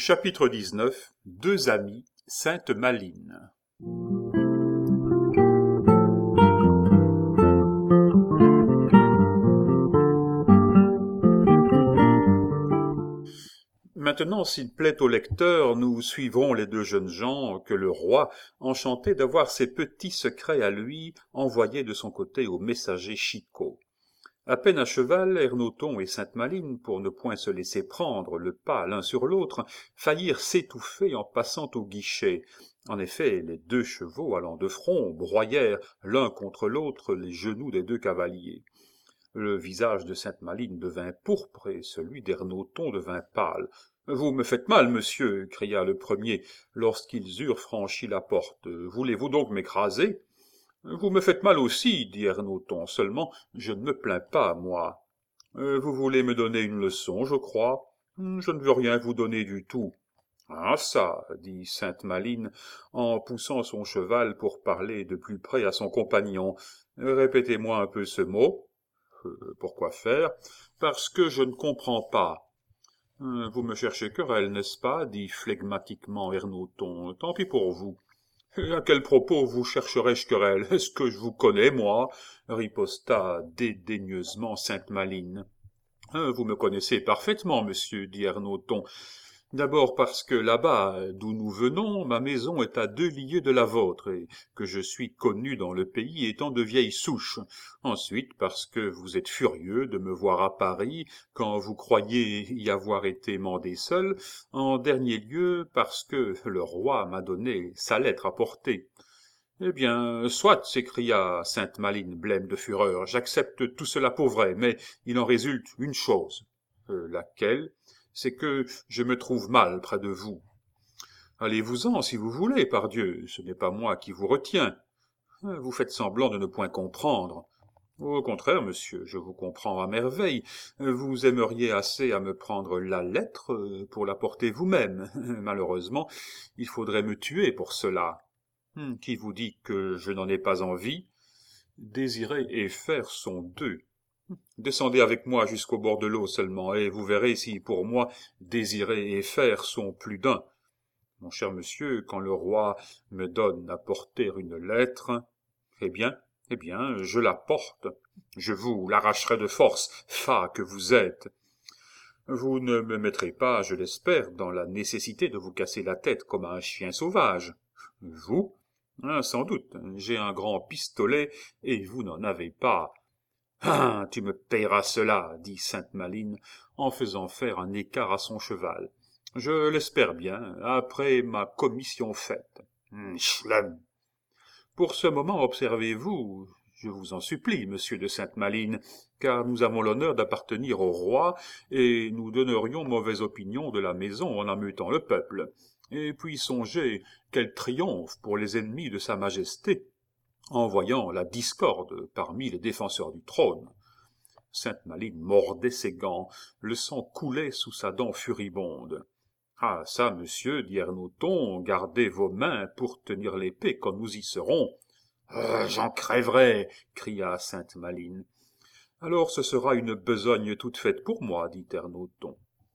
Chapitre 19. Deux amis, Sainte-Maline. Maintenant, s'il plaît au lecteur, nous suivrons les deux jeunes gens que le roi, enchanté d'avoir ses petits secrets à lui, envoyait de son côté au messager Chicot. À peine à cheval, Ernoton et Sainte-Maline, pour ne point se laisser prendre le pas l'un sur l'autre, faillirent s'étouffer en passant au guichet. En effet, les deux chevaux allant de front broyèrent l'un contre l'autre les genoux des deux cavaliers. Le visage de Sainte-Maline devint pourpre et celui d'Ernoton devint pâle. « Vous me faites mal, monsieur, » cria le premier, lorsqu'ils eurent franchi la porte. « Voulez-vous donc m'écraser ?» « Vous me faites mal aussi, dit Ernoton, seulement je ne me plains pas, moi. Vous voulez me donner une leçon, je crois. Je ne veux rien vous donner du tout. »« Ah ça, dit Sainte-Maline, en poussant son cheval pour parler de plus près à son compagnon. Répétez-moi un peu ce mot. Pourquoi faire? Parce que je ne comprends pas. Vous me cherchez querelle, n'est-ce pas? Dit flegmatiquement Ernoton. Tant pis pour vous. À quel propos vous chercherais-je querelle? Est-ce que je vous connais, moi? Riposta dédaigneusement Sainte-Maline. Vous me connaissez parfaitement, monsieur, dit Ernoton. D'abord parce que là-bas, d'où nous venons, ma maison est à 2 lieues de la vôtre, et que je suis connu dans le pays étant de vieille souche. Ensuite, parce que vous êtes furieux de me voir à Paris, quand vous croyez y avoir été mandé seul. En dernier lieu, parce que le roi m'a donné sa lettre à porter. Eh bien, soit, s'écria Sainte-Maline, blême de fureur, j'accepte tout cela pour vrai, mais il en résulte une chose. Laquelle? C'est que je me trouve mal près de vous. Allez-vous-en si vous voulez, pardieu, ce n'est pas moi qui vous retiens. Vous faites semblant de ne point comprendre. Au contraire, monsieur, je vous comprends à merveille. Vous aimeriez assez à me prendre la lettre pour la porter vous-même. Malheureusement, il faudrait me tuer pour cela. Qui vous dit que je n'en ai pas envie? Désirer et faire sont deux. Descendez avec moi jusqu'au bord de l'eau seulement, et vous verrez si pour moi désirer et faire sont plus d'un. Mon cher monsieur, quand le roi me donne à porter une lettre, eh bien, je la porte. Je vous l'arracherai de force, fat que vous êtes. Vous ne me mettrez pas, je l'espère, dans la nécessité de vous casser la tête comme à un chien sauvage. Vous? Sans doute, j'ai un grand pistolet, et vous n'en avez pas. Ah, tu me payeras cela, dit Sainte-Maline, en faisant faire un écart à son cheval. Je l'espère bien, après ma commission faite. Schlem. Pour ce moment, observez-vous, je vous en supplie, monsieur de Sainte-Maline, car nous avons l'honneur d'appartenir au roi, et nous donnerions mauvaise opinion de la maison en ameutant le peuple. Et puis songez quel triomphe pour les ennemis de sa majesté, en voyant la discorde parmi les défenseurs du trône. Sainte-Maline mordait ses gants, le sang coulait sous sa dent furibonde. « Ah ça, monsieur, dit Ernoton, gardez vos mains pour tenir l'épée quand nous y serons. »« J'en crèverai !» cria Sainte-Maline. « Alors ce sera une besogne toute faite pour moi, dit Ernoton. »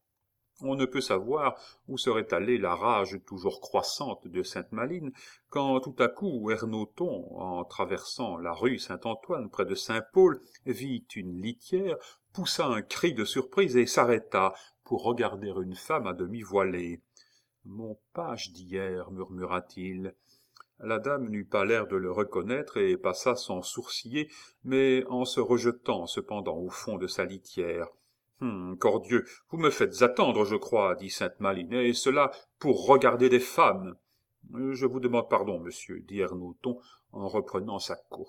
On ne peut savoir où serait allée la rage toujours croissante de Sainte-Maline, quand tout à coup Ernoton, en traversant la rue Saint-Antoine près de Saint-Paul, vit une litière, poussa un cri de surprise et s'arrêta pour regarder une femme à demi voilée. « Mon page d'hier, murmura-t-il. » La dame n'eut pas l'air de le reconnaître et passa sans sourciller, mais en se rejetant cependant au fond de sa litière. « Cordieu, vous me faites attendre, je crois, dit Sainte-Maline, et cela pour regarder des femmes. »« Je vous demande pardon, monsieur, dit Ernoton en reprenant sa course. »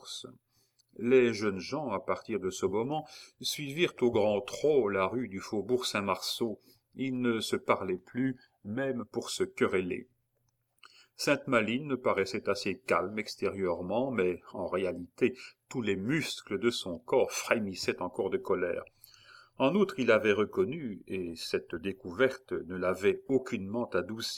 Les jeunes gens, à partir de ce moment, suivirent au grand trot la rue du faubourg Saint-Marceau. Ils ne se parlaient plus, même pour se quereller. Sainte-Maline paraissait assez calme extérieurement, mais en réalité tous les muscles de son corps frémissaient encore de colère. En outre, il avait reconnu, et cette découverte ne l'avait aucunement adouci,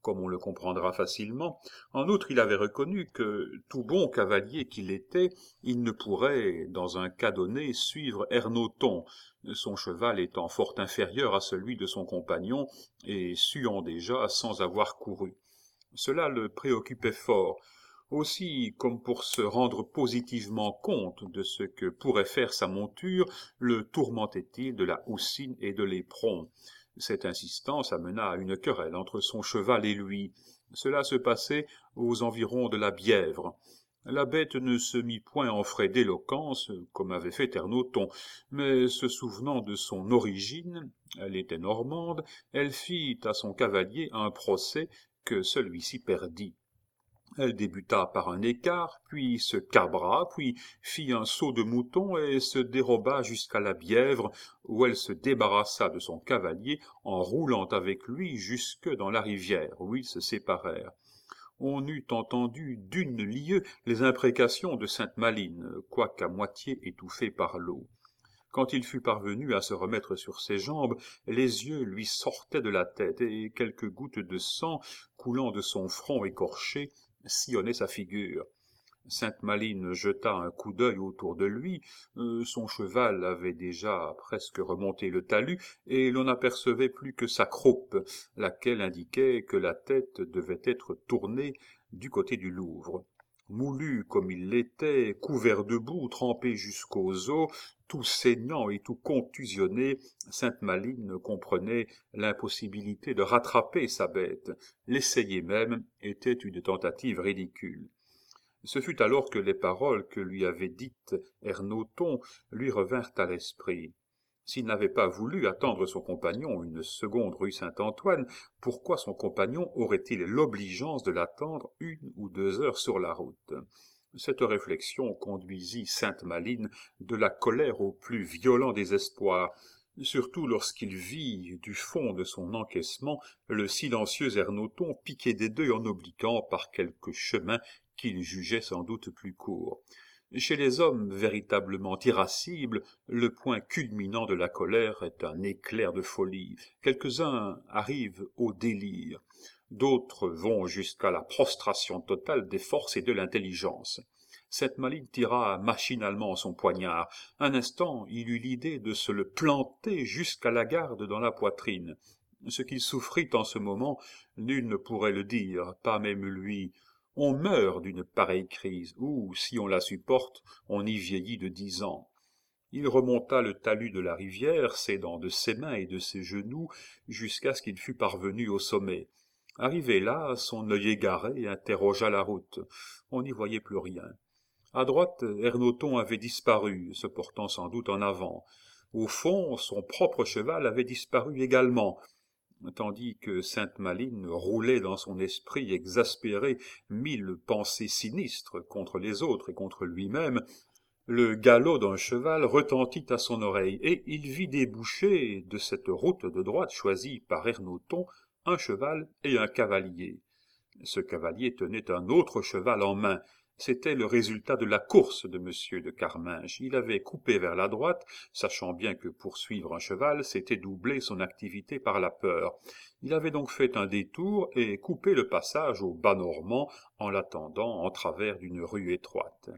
comme on le comprendra facilement. En outre, il avait reconnu que, tout bon cavalier qu'il était, il ne pourrait, dans un cas donné, suivre Ernoton, son cheval étant fort inférieur à celui de son compagnon, et suant déjà sans avoir couru. Cela le préoccupait fort. Aussi, comme pour se rendre positivement compte de ce que pourrait faire sa monture, le tourmentait-il de la houssine et de l'éperon. Cette insistance amena à une querelle entre son cheval et lui. Cela se passait aux environs de la Bièvre. La bête ne se mit point en frais d'éloquence, comme avait fait Ernoton, mais se souvenant de son origine, elle était normande, elle fit à son cavalier un procès que celui-ci perdit. Elle débuta par un écart, puis se cabra, puis fit un saut de mouton et se déroba jusqu'à la Bièvre, où elle se débarrassa de son cavalier en roulant avec lui jusque dans la rivière, où ils se séparèrent. On eût entendu d'une lieue les imprécations de Sainte-Maline, quoiqu'à moitié étouffées par l'eau. Quand il fut parvenu à se remettre sur ses jambes, les yeux lui sortaient de la tête, et quelques gouttes de sang, coulant de son front écorché, sillonnaient sa figure. Sainte-Maline jeta un coup d'œil autour de lui, son cheval avait déjà presque remonté le talus, et l'on n'apercevait plus que sa croupe, laquelle indiquait que la tête devait être tournée du côté du Louvre. Moulu comme il l'était, couvert de boue, trempé jusqu'aux os, tout saignant et tout contusionné, Sainte-Maline comprenait l'impossibilité de rattraper sa bête. L'essayer même était une tentative ridicule. Ce fut alors que les paroles que lui avait dites Ernoton lui revinrent à l'esprit. S'il n'avait pas voulu attendre son compagnon une seconde rue Saint-Antoine, pourquoi son compagnon aurait-il l'obligeance de l'attendre 1 ou 2 heures sur la route? Cette réflexion conduisit Sainte-Maline de la colère au plus violent désespoir, surtout lorsqu'il vit, du fond de son encaissement, le silencieux Ernoton piquer des deux en obliquant par quelque chemin qu'il jugeait sans doute plus court. Chez les hommes véritablement irascibles, le point culminant de la colère est un éclair de folie. Quelques-uns arrivent au délire, d'autres vont jusqu'à la prostration totale des forces et de l'intelligence. Sainte-Maline tira machinalement son poignard. Un instant, il eut l'idée de se le planter jusqu'à la garde dans la poitrine. Ce qu'il souffrit en ce moment, nul ne pourrait le dire, pas même lui. On meurt d'une pareille crise, ou, si on la supporte, on y vieillit de 10 ans. Il remonta le talus de la rivière, s'aidant de ses mains et de ses genoux, jusqu'à ce qu'il fût parvenu au sommet. Arrivé là, son œil égaré interrogea la route. On n'y voyait plus rien. À droite, Ernoton avait disparu, se portant sans doute en avant. Au fond, son propre cheval avait disparu également, tandis que Sainte-Maline roulait dans son esprit exaspéré 1000 pensées sinistres contre les autres et contre lui-même. Le galop d'un cheval retentit à son oreille, et il vit déboucher de cette route de droite choisie par Ernoton un cheval et un cavalier. Ce cavalier tenait un autre cheval en main. C'était le résultat de la course de M. de Carminges. Il avait coupé vers la droite, sachant bien que poursuivre un cheval, c'était doubler son activité par la peur. Il avait donc fait un détour et coupé le passage au bas normand en l'attendant en travers d'une rue étroite.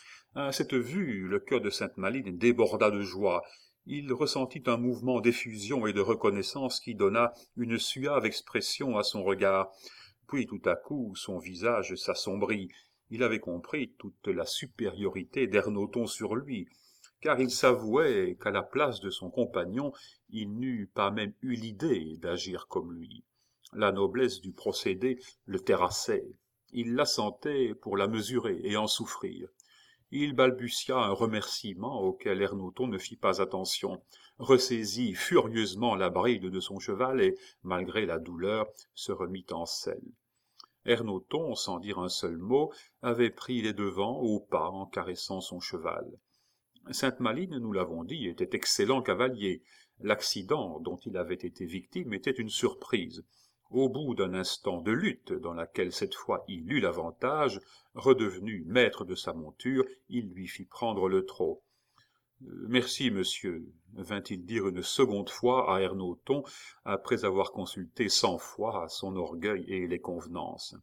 À cette vue, le cœur de Sainte-Maline déborda de joie. Il ressentit un mouvement d'effusion et de reconnaissance qui donna une suave expression à son regard. Puis tout à coup son visage s'assombrit. Il avait compris toute la supériorité d'Ernoton sur lui, car il s'avouait qu'à la place de son compagnon, il n'eût pas même eu l'idée d'agir comme lui. La noblesse du procédé le terrassait. Il la sentait pour la mesurer et en souffrir. Il balbutia un remerciement auquel Ernoton ne fit pas attention, ressaisit furieusement la bride de son cheval et, malgré la douleur, se remit en selle. Ernoton, sans dire un seul mot, avait pris les devants au pas en caressant son cheval. Sainte-Maline, nous l'avons dit, était excellent cavalier. L'accident dont il avait été victime était une surprise. Au bout d'un instant de lutte, dans laquelle cette fois il eut l'avantage, redevenu maître de sa monture, il lui fit prendre le trot. Merci, monsieur, vint-il dire une seconde fois à Ernoton, après avoir consulté 100 fois son orgueil et les convenances.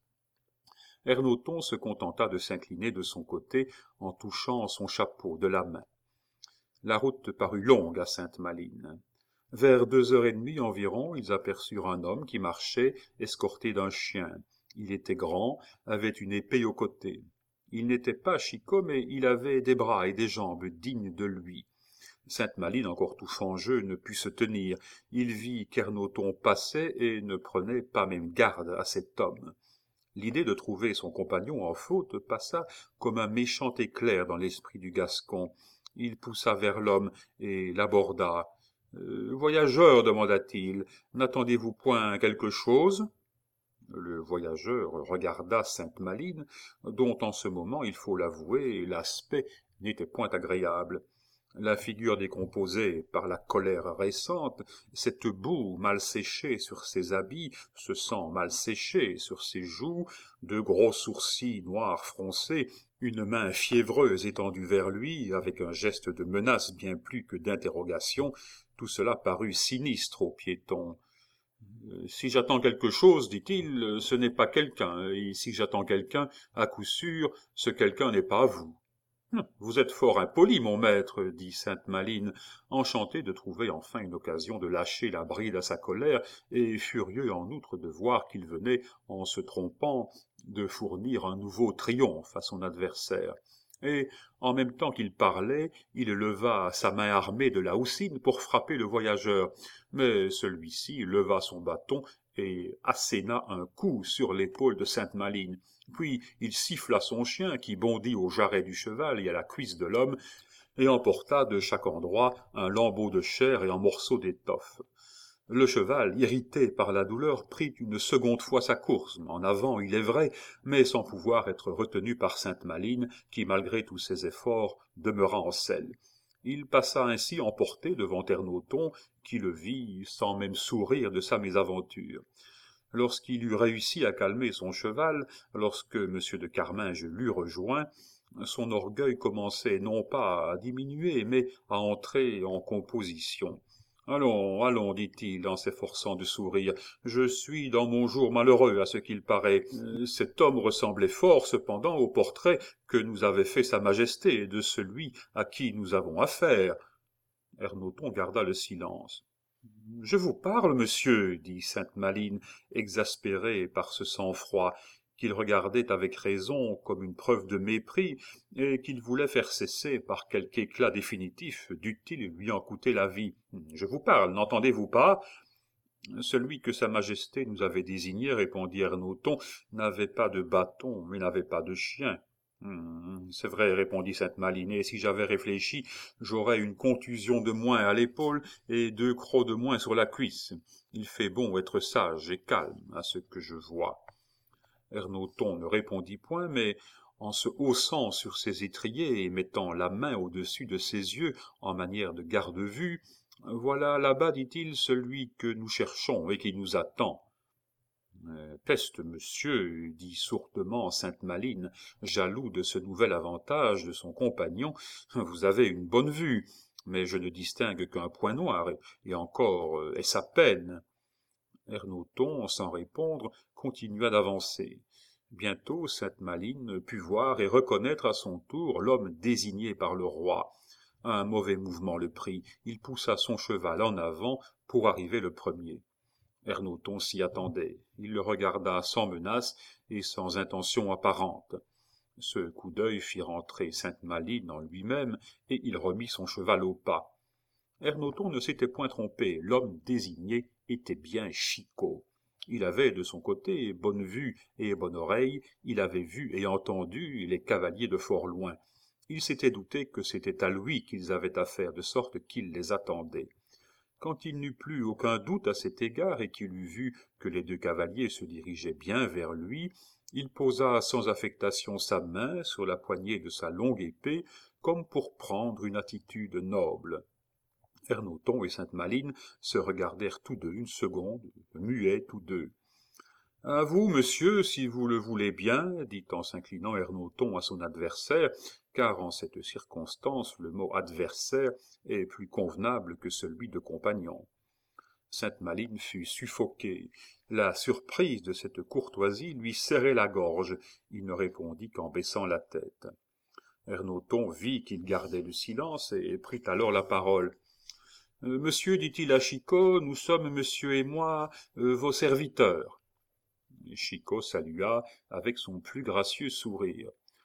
Ernoton se contenta de s'incliner de son côté en touchant son chapeau de la main. La route parut longue à Sainte-Maline. Vers 2h30 environ, ils aperçurent un homme qui marchait, escorté d'un chien. Il était grand, avait une épée au côté. Il n'était pas Chicot, mais il avait des bras et des jambes dignes de lui. Sainte-Maline, encore tout fangeux, ne put se tenir. Il vit qu'Ernoton passait et ne prenait pas même garde à cet homme. L'idée de trouver son compagnon en faute passa comme un méchant éclair dans l'esprit du Gascon. Il poussa vers l'homme et l'aborda. Voyageur, demanda-t-il, n'attendez-vous point quelque chose? Le voyageur regarda Sainte-Maline, dont en ce moment, il faut l'avouer, l'aspect n'était point agréable. La figure décomposée par la colère récente, cette boue mal séchée sur ses habits, ce sang mal séché sur ses joues, de gros sourcils noirs froncés, une main fiévreuse étendue vers lui, avec un geste de menace bien plus que d'interrogation, tout cela parut sinistre au piéton. Si j'attends quelque chose, dit-il, ce n'est pas quelqu'un, et si j'attends quelqu'un, à coup sûr, ce quelqu'un n'est pas vous. Vous êtes fort impoli, mon maître, dit Sainte-Maline, enchanté de trouver enfin une occasion de lâcher la bride à sa colère, et furieux en outre de voir qu'il venait, en se trompant, de fournir un nouveau triomphe à son adversaire. Et, en même temps qu'il parlait, il leva sa main armée de la houssine pour frapper le voyageur. Mais celui-ci leva son bâton et asséna un coup sur l'épaule de Sainte-Maline. Puis il siffla son chien, qui bondit au jarret du cheval et à la cuisse de l'homme, et emporta de chaque endroit un lambeau de chair et un morceau d'étoffe. Le cheval, irrité par la douleur, prit une seconde fois sa course, en avant, il est vrai, mais sans pouvoir être retenu par Sainte-Maline, qui, malgré tous ses efforts, demeura en selle. Il passa ainsi emporté devant Ernoton, qui le vit sans même sourire de sa mésaventure. Lorsqu'il eut réussi à calmer son cheval, lorsque M. de Carminges l'eut rejoint, son orgueil commençait non pas à diminuer, mais à entrer en composition. « Allons, allons, dit-il en s'efforçant de sourire, je suis dans mon jour malheureux à ce qu'il paraît. Cet homme ressemblait fort cependant au portrait que nous avait fait sa majesté de celui à qui nous avons affaire. » Ernoton garda le silence. « Je vous parle, monsieur, dit Sainte-Maline, exaspérée par ce sang-froid, qu'il regardait avec raison comme une preuve de mépris, et qu'il voulait faire cesser par quelque éclat définitif, dût-il lui en coûter la vie. Je vous parle, n'entendez-vous pas? Celui que sa majesté nous avait désigné, répondit Ernoton, n'avait pas de bâton, mais n'avait pas de chien. C'est vrai, répondit Sainte-Maline, et si j'avais réfléchi, j'aurais une contusion de moins à l'épaule et 2 crocs de moins sur la cuisse. Il fait bon être sage et calme, à ce que je vois. Ernoton ne répondit point, mais en se haussant sur ses étriers et mettant la main au-dessus de ses yeux en manière de garde-vue, « Voilà là-bas, dit-il, celui que nous cherchons et qui nous attend. » Peste, monsieur, dit sourdement Sainte-Maline, jaloux de ce nouvel avantage de son compagnon, vous avez une bonne vue, mais je ne distingue qu'un point noir, et encore est-ce à peine. Ernoton, sans répondre, continua d'avancer. Bientôt Sainte-Maline put voir et reconnaître à son tour l'homme désigné par le roi. Un mauvais mouvement le prit, il poussa son cheval en avant pour arriver le premier. Ernoton s'y attendait. Il le regarda sans menace et sans intention apparente. Ce coup d'œil fit rentrer Sainte-Maline en lui-même, et il remit son cheval au pas. Ernoton ne s'était point trompé, l'homme désigné était bien Chicot. Il avait de son côté bonne vue et bonne oreille, il avait vu et entendu les cavaliers de fort loin. Il s'était douté que c'était à lui qu'ils avaient affaire, de sorte qu'il les attendait. Quand il n'eut plus aucun doute à cet égard et qu'il eut vu que les 2 cavaliers se dirigeaient bien vers lui, il posa sans affectation sa main sur la poignée de sa longue épée, comme pour prendre une attitude noble. Ernoton et Sainte-Maline se regardèrent tous deux une seconde, muets tous deux. À vous, monsieur, si vous le voulez bien, dit en s'inclinant Ernoton à son adversaire, car en cette circonstance le mot adversaire est plus convenable que celui de compagnon. Sainte-Maline fut suffoqué. La surprise de cette courtoisie lui serrait la gorge. Il ne répondit qu'en baissant la tête. Ernoton vit qu'il gardait le silence et prit alors la parole. Monsieur, dit-il à Chicot, nous sommes, monsieur et moi, vos serviteurs. Chicot salua avec son plus gracieux sourire.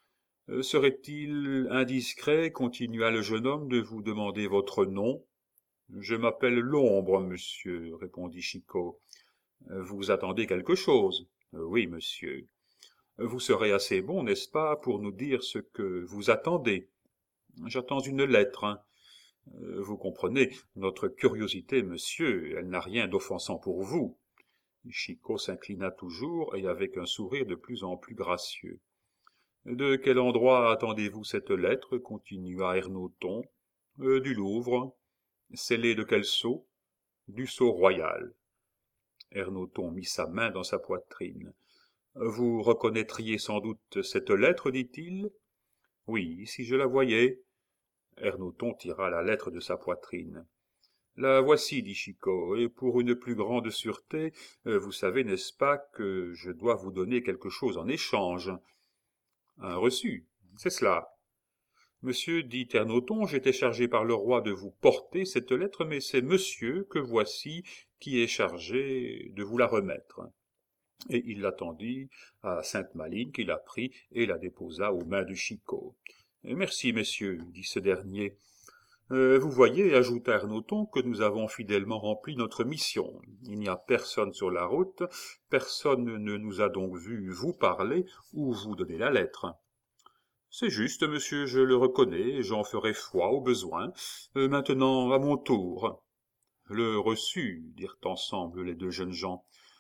Serait-il indiscret, continua le jeune homme, de vous demander votre nom? Je m'appelle l'Ombre, monsieur, répondit Chicot. Vous attendez quelque chose? Oui, monsieur. Vous serez assez bon, n'est-ce pas, pour nous dire ce que vous attendez? J'attends une lettre, hein. Vous comprenez, notre curiosité, monsieur, elle n'a rien d'offensant pour vous. Chicot s'inclina toujours, et avec un sourire de plus en plus gracieux. De quel endroit attendez-vous cette lettre? Continua Ernoton. Du Louvre. Scellée de quel sceau? Du sceau royal. Ernoton mit sa main dans sa poitrine. Vous reconnaîtriez sans doute cette lettre, dit-il. Oui, si je la voyais. Ernoton tira la lettre de sa poitrine. La voici, dit Chicot, et pour une plus grande sûreté, vous savez, n'est-ce pas, que je dois vous donner quelque chose en échange. Un reçu, c'est cela. Monsieur, dit Ernoton, j'étais chargé par le roi de vous porter cette lettre, mais c'est monsieur que voici qui est chargé de vous la remettre. Et il l'attendit à Sainte-Maline, qui la prit et la déposa aux mains de Chicot. Merci, messieurs, dit ce dernier. Vous voyez, ajouta Ernoton, que nous avons fidèlement rempli notre mission. Il n'y a personne sur la route, personne ne nous a donc vu vous parler ou vous donner la lettre. C'est juste, monsieur, je le reconnais, j'en ferai foi au besoin. Maintenant, à mon tour. Le reçu, dirent ensemble les deux jeunes gens.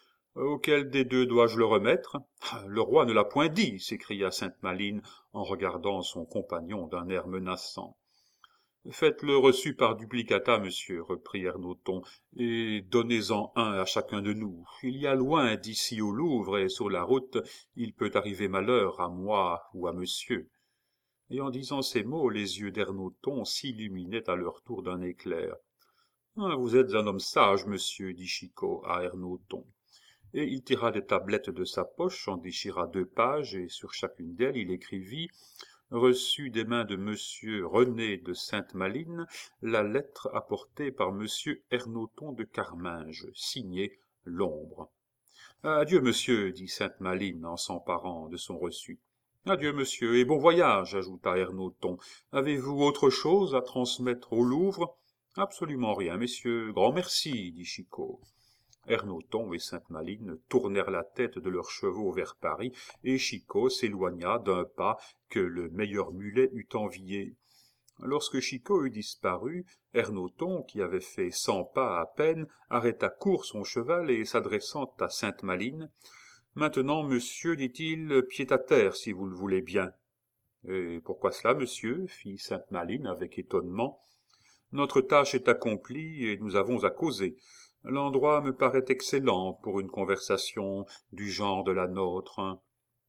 Auquel des deux dois-je le remettre? Le roi ne l'a point dit, s'écria Sainte-Maline en regardant son compagnon d'un air menaçant. Faites-le reçu par duplicata, monsieur, reprit Ernoton, et donnez-en un à chacun de nous. Il y a loin d'ici au Louvre, et sur la route, il peut arriver malheur à moi ou à monsieur. Et en disant ces mots, les yeux d'Ernoton s'illuminaient à leur tour d'un éclair. Vous êtes un homme sage, monsieur, dit Chicot à Ernoton. Et il tira des tablettes de sa poche, en déchira 2 pages, et sur chacune d'elles il écrivit reçu des mains de monsieur René de Sainte-Maline la lettre apportée par monsieur Ernoton de Carminges, signée l'Ombre. Adieu, monsieur, dit Sainte-Maline en s'emparant de son reçu. Adieu, monsieur, et bon voyage, ajouta Ernoton. Avez-vous autre chose à transmettre au Louvre? Absolument rien, messieurs. Grand merci, dit Chicot. Ernoton et Sainte-Maline tournèrent la tête de leurs chevaux vers Paris, et Chicot s'éloigna d'un pas que le meilleur mulet eût envié. Lorsque Chicot eut disparu, Ernoton, qui avait fait 100 pas à peine, arrêta court son cheval et, s'adressant à Sainte-Maline, « Maintenant, monsieur, dit-il, pied à terre, si vous le voulez bien. »« Et pourquoi cela, monsieur ?» fit Sainte-Maline avec étonnement. « Notre tâche est accomplie et nous avons à causer. L'endroit me paraît excellent pour une conversation du genre de la nôtre. »«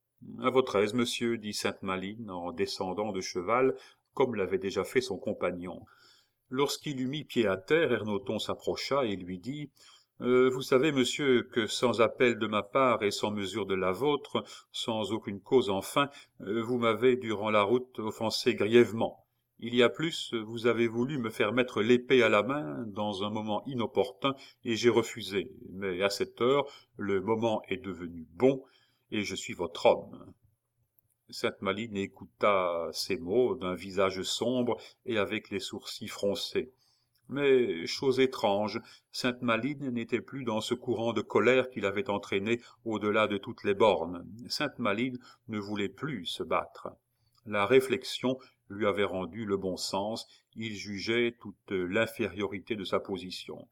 À votre aise, monsieur, dit Sainte-Maline en descendant de cheval, comme l'avait déjà fait son compagnon. Lorsqu'il eut mis pied à terre, Ernoton s'approcha et lui dit « Vous savez, monsieur, que sans appel de ma part et sans mesure de la vôtre, sans aucune cause enfin, vous m'avez, durant la route, offensé grièvement. Il y a plus, vous avez voulu me faire mettre l'épée à la main dans un moment inopportun, et j'ai refusé. Mais à cette heure, le moment est devenu bon, et je suis votre homme. » Sainte-Maline écouta ces mots d'un visage sombre et avec les sourcils froncés. Mais, chose étrange, Sainte-Maline n'était plus dans ce courant de colère qui l'avait entraîné au-delà de toutes les bornes. Sainte-Maline ne voulait plus se battre. La réflexion lui avait rendu le bon sens, il jugeait toute l'infériorité de sa position.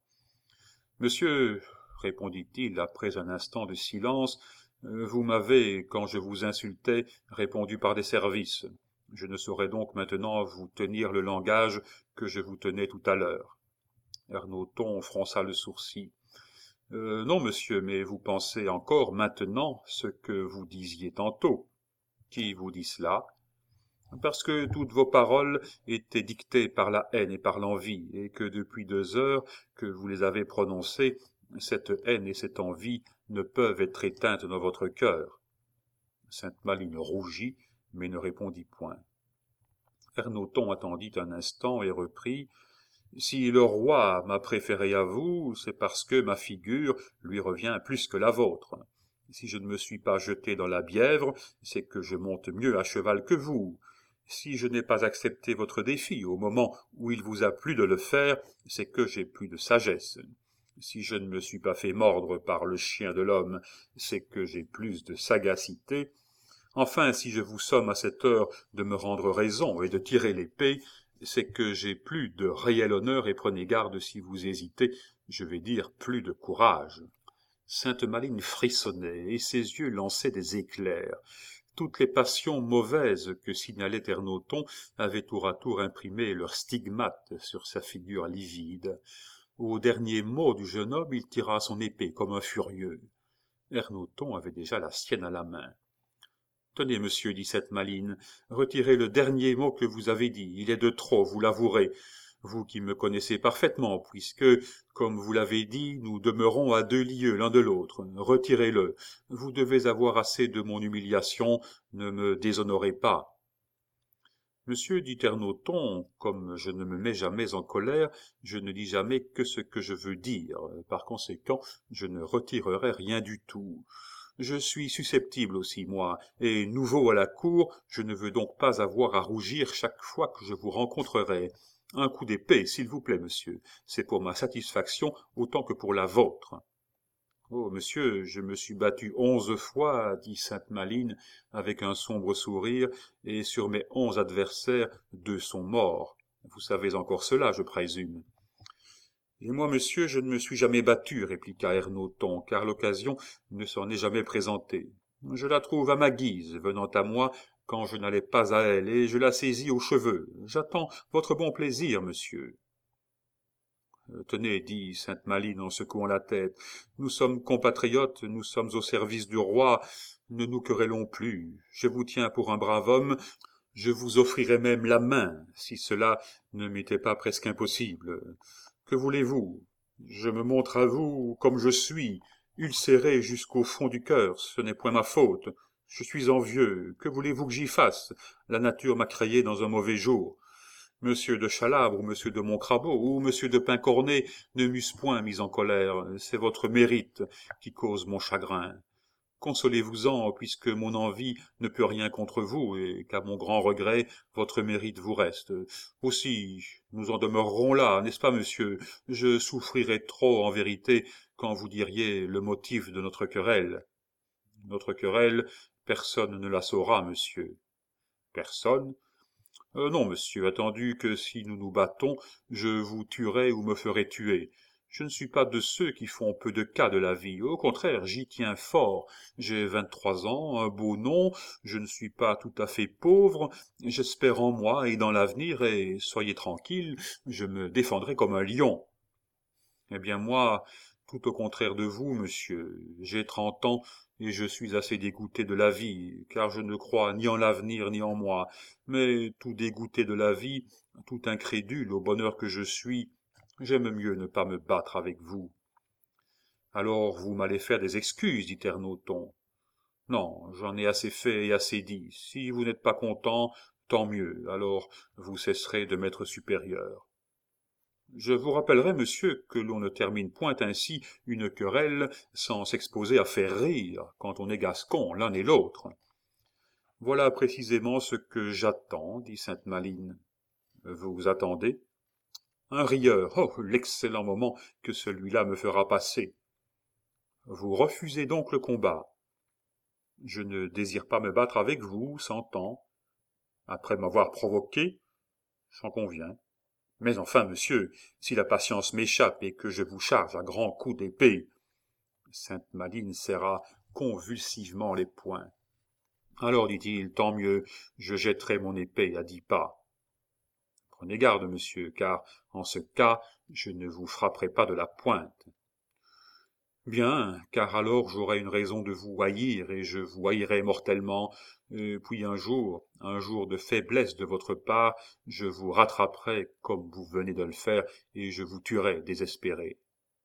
« Monsieur, répondit-il après un instant de silence, vous m'avez, quand je vous insultais, répondu par des services. Je ne saurais donc maintenant vous tenir le langage que je vous tenais tout à l'heure. » Ernoton fronça le sourcil. Non, monsieur, mais vous pensez encore maintenant ce que vous disiez tantôt. Qui vous dit cela? Parce que toutes vos paroles étaient dictées par la haine et par l'envie, et que depuis 2 heures que vous les avez prononcées, cette haine et cette envie ne peuvent être éteintes dans votre cœur. Sainte-Maline rougit, mais ne répondit point. Ernoton attendit un instant et reprit. Si le roi m'a préféré à vous, c'est parce que ma figure lui revient plus que la vôtre. Si je ne me suis pas jeté dans la Bièvre, c'est que je monte mieux à cheval que vous. Si je n'ai pas accepté votre défi au moment où il vous a plu de le faire, c'est que j'ai plus de sagesse. Si je ne me suis pas fait mordre par le chien de l'homme, c'est que j'ai plus de sagacité. Enfin, si je vous somme à cette heure de me rendre raison et de tirer l'épée, c'est que j'ai plus de réel honneur, et prenez garde si vous hésitez, je vais dire plus de courage. Sainte-Maline frissonnait, et ses yeux lançaient des éclairs. Toutes les passions mauvaises que signalait Ernoton avaient tour à tour imprimé leur stigmate sur sa figure livide. Au dernier mot du jeune homme, il tira son épée comme un furieux. Ernoton avait déjà la sienne à la main. Tenez, monsieur, dit Sainte-Maline, retirez le dernier mot que vous avez dit. Il est de trop, vous l'avouerez. Vous qui me connaissez parfaitement, puisque, comme vous l'avez dit, nous demeurons à 2 lieues l'un de l'autre. Retirez-le. Vous devez avoir assez de mon humiliation. Ne me déshonorez pas. Monsieur, dit Ernoton, comme je ne me mets jamais en colère, je ne dis jamais que ce que je veux dire. Par conséquent, je ne retirerai rien du tout. Je suis susceptible aussi, moi, et nouveau à la cour, je ne veux donc pas avoir à rougir chaque fois que je vous rencontrerai. Un coup d'épée, s'il vous plaît, monsieur, c'est pour ma satisfaction autant que pour la vôtre. Oh, monsieur, je me suis battu 11 fois, dit Sainte-Maline avec un sombre sourire, et sur mes 11 adversaires, 2 sont morts. Vous savez encore cela, je présume. Et moi, monsieur, je ne me suis jamais battu, répliqua Ernoton, car l'occasion ne s'en est jamais présentée. Je la trouve à ma guise, venant à moi quand je n'allais pas à elle, et je la saisis aux cheveux. J'attends votre bon plaisir, monsieur. Tenez, dit Sainte-Maline en secouant la tête, nous sommes compatriotes, nous sommes au service du roi, ne nous querellons plus. Je vous tiens pour un brave homme, je vous offrirais même la main, si cela ne m'était pas presque impossible. Que voulez-vous? Je me montre à vous comme je suis, ulcéré jusqu'au fond du cœur, ce n'est point ma faute. Je suis envieux, que voulez-vous que j'y fasse? La nature m'a créé dans un mauvais jour. Monsieur de Chalabre ou monsieur de Montcrabeau ou monsieur de Pincornet ne m'eussent point mis en colère, c'est votre mérite qui cause mon chagrin. Consolez-vous-en, puisque mon envie ne peut rien contre vous, et qu'à mon grand regret, votre mérite vous reste. Aussi, nous en demeurerons là, n'est-ce pas, monsieur? Je souffrirais trop, en vérité, quand vous diriez le motif de notre querelle. Notre querelle, personne ne la saura, monsieur. Personne? Non, monsieur, attendu que si nous nous battons, je vous tuerai ou me ferai tuer. Je ne suis pas de ceux qui font peu de cas de la vie. Au contraire, j'y tiens fort. J'ai 23 ans, un beau nom, je ne suis pas tout à fait pauvre, j'espère en moi et dans l'avenir, et soyez tranquille, je me défendrai comme un lion. Eh bien moi, tout au contraire de vous, monsieur, j'ai 30 ans, et je suis assez dégoûté de la vie, car je ne crois ni en l'avenir ni en moi, mais tout dégoûté de la vie, tout incrédule au bonheur que je suis, j'aime mieux ne pas me battre avec vous. Alors vous m'allez faire des excuses, dit Ernoton. Non, j'en ai assez fait et assez dit. Si vous n'êtes pas content, tant mieux, alors vous cesserez de m'être supérieur. Je vous rappellerai, monsieur, que l'on ne termine point ainsi une querelle sans s'exposer à faire rire, quand on est gascon, l'un et l'autre. Voilà précisément ce que j'attends, dit Sainte-Maline. Vous attendez? Un rieur, oh, l'excellent moment que celui-là me fera passer. Vous refusez donc le combat? Je ne désire pas me battre avec vous, s'entend. Après m'avoir provoqué, j'en conviens. Mais enfin, monsieur, si la patience m'échappe et que je vous charge à grands coups d'épée. Sainte-Maline serra convulsivement les poings. Alors, dit-il, tant mieux, je jetterai mon épée à 10 pas. Prenez garde, monsieur, car, en ce cas, je ne vous frapperai pas de la pointe. Bien, car alors j'aurai une raison de vous haïr, et je vous haïrai mortellement. Puis un jour de faiblesse de votre part, je vous rattraperai comme vous venez de le faire, et je vous tuerai désespéré.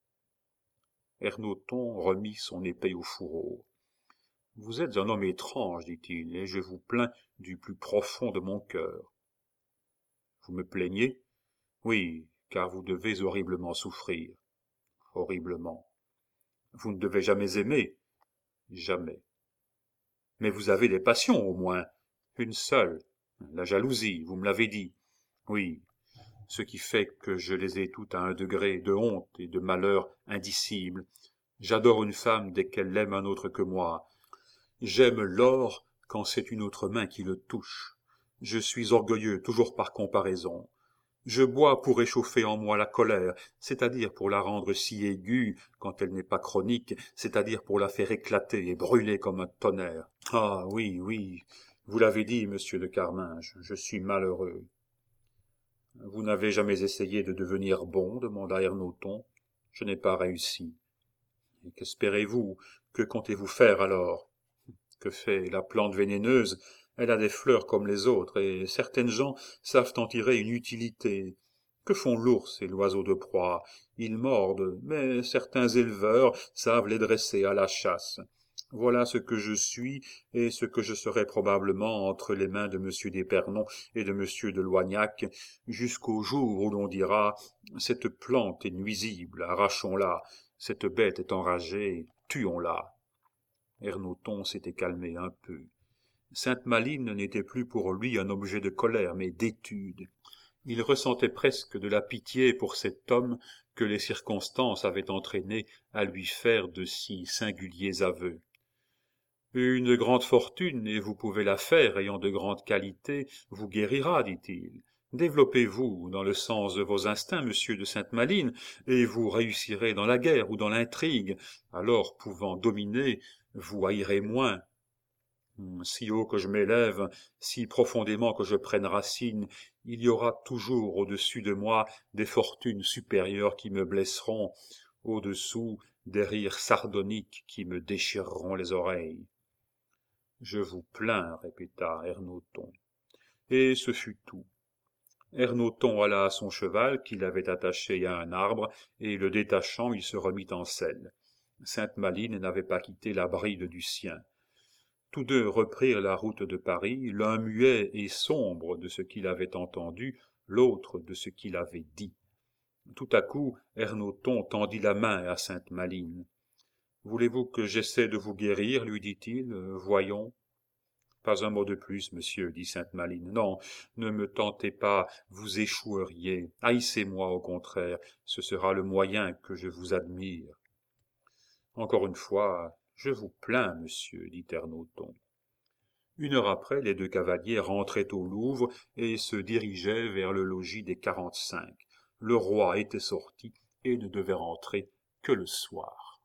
Ernoton remit son épée au fourreau. Vous êtes un homme étrange, dit-il, et je vous plains du plus profond de mon cœur. Vous me plaignez? Oui, car vous devez horriblement souffrir. Horriblement. Vous ne devez jamais aimer. Jamais. Mais vous avez des passions, au moins. Une seule. La jalousie, vous me l'avez dit. Oui. Ce qui fait que je les ai toutes à un degré de honte et de malheur indicible. J'adore une femme dès qu'elle aime un autre que moi. J'aime l'or quand c'est une autre main qui le touche. Je suis orgueilleux, toujours par comparaison. Je bois pour réchauffer en moi la colère, c'est-à-dire pour la rendre si aiguë quand elle n'est pas chronique, c'est-à-dire pour la faire éclater et brûler comme un tonnerre. Ah oui, oui, vous l'avez dit, monsieur de Carminges, je suis malheureux. Vous n'avez jamais essayé de devenir bon, demanda Ernoton. Je n'ai pas réussi. Qu'espérez-vous? Que comptez-vous faire alors? Que fait la plante vénéneuse? Elle a des fleurs comme les autres, et certaines gens savent en tirer une utilité. Que font l'ours et l'oiseau de proie? Ils mordent, mais certains éleveurs savent les dresser à la chasse. Voilà ce que je suis et ce que je serai probablement entre les mains de M. d'Épernon et de M. de Loignac, jusqu'au jour où l'on dira « Cette plante est nuisible, arrachons-la, cette bête est enragée, tuons-la ». Ernoton s'était calmé un peu. Sainte-Maline n'était plus pour lui un objet de colère, mais d'étude. Il ressentait presque de la pitié pour cet homme que les circonstances avaient entraîné à lui faire de si singuliers aveux. Une grande fortune, et vous pouvez la faire, ayant de grandes qualités, vous guérira, dit-il. Développez-vous dans le sens de vos instincts, monsieur de Sainte-Maline, et vous réussirez dans la guerre ou dans l'intrigue. Alors, pouvant dominer, vous haïrez moins. Si haut que je m'élève, si profondément que je prenne racine, il y aura toujours au-dessus de moi des fortunes supérieures qui me blesseront, au-dessous des rires sardoniques qui me déchireront les oreilles. Je vous plains, répéta Ernoton. Et ce fut tout. Ernoton alla à son cheval qu'il avait attaché à un arbre, et le détachant, il se remit en selle. Sainte-Maline n'avait pas quitté la bride du sien. Tous deux reprirent la route de Paris, l'un muet et sombre de ce qu'il avait entendu, l'autre de ce qu'il avait dit. Tout à coup, Ernoton tendit la main à Sainte-Maline. « Voulez-vous que j'essaie de vous guérir, lui dit-il, voyons. » Pas un mot de plus, monsieur, dit Sainte-Maline. Non, ne me tentez pas, vous échoueriez. Haïssez-moi, au contraire, ce sera le moyen que je vous admire. Encore une fois, je vous plains, monsieur, dit Ernoton. Une heure après, les deux cavaliers rentraient au Louvre et se dirigeaient vers le logis des 45. Le roi était sorti et ne devait rentrer que le soir.